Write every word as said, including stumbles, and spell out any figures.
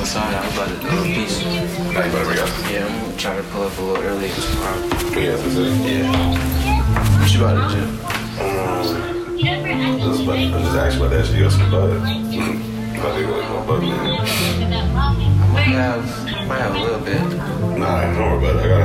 outside. I was about to do a piece. Now you better go. Yeah, I'm trying to pull up a little early tomorrow. Yeah, that's it. Yeah. What you about to do? Um, just about, I just asked about that shit. You got some bud. I think like my bud, man. I might have, might have a little bit. Nah, don't worry about it. I